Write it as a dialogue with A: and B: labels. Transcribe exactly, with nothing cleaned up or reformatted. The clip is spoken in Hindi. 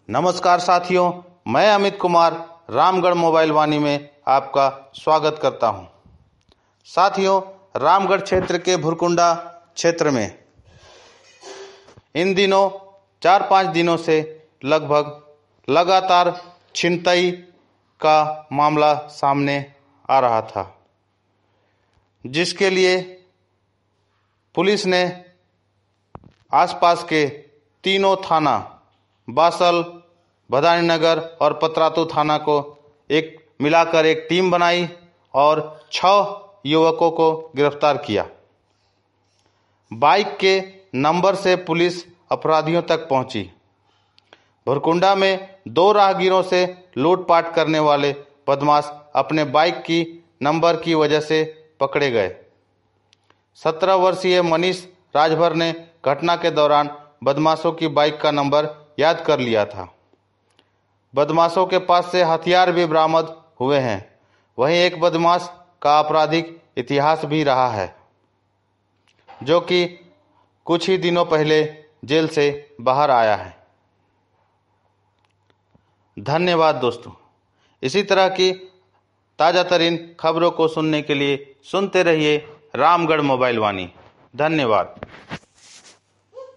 A: नमस्कार साथियों, मैं अमित कुमार रामगढ़ मोबाइल वाणी में आपका स्वागत करता हूं। साथियों, रामगढ़ क्षेत्र के भुरकुंडा क्षेत्र में इन दिनों चार पाँच दिनों से लगभग लगातार छिनतई का मामला सामने आ रहा था, जिसके लिए पुलिस ने आसपास के तीनों थाना बासल, भदानी नगर और पतरातू थाना को एक मिलाकर एक टीम बनाई और छह युवकों को गिरफ्तार किया। बाइक के नंबर से पुलिस अपराधियों तक पहुंची। भुरकुंडा में दो राहगीरों से लूटपाट करने वाले बदमाश अपने बाइक की नंबर की वजह से पकड़े गए। सत्रह वर्षीय मनीष राजभर ने घटना के दौरान बदमाशों की बाइक का नंबर याद कर लिया था। बदमाशों के पास से हथियार भी बरामद हुए हैं। वहीं एक बदमाश का आपराधिक इतिहास भी रहा है, जो कि कुछ ही दिनों पहले जेल से बाहर आया है। धन्यवाद दोस्तों। इसी तरह की ताज़ा तरीन खबरों को सुनने के लिए सुनते रहिए रामगढ़ मोबाइल वाणी। धन्यवाद।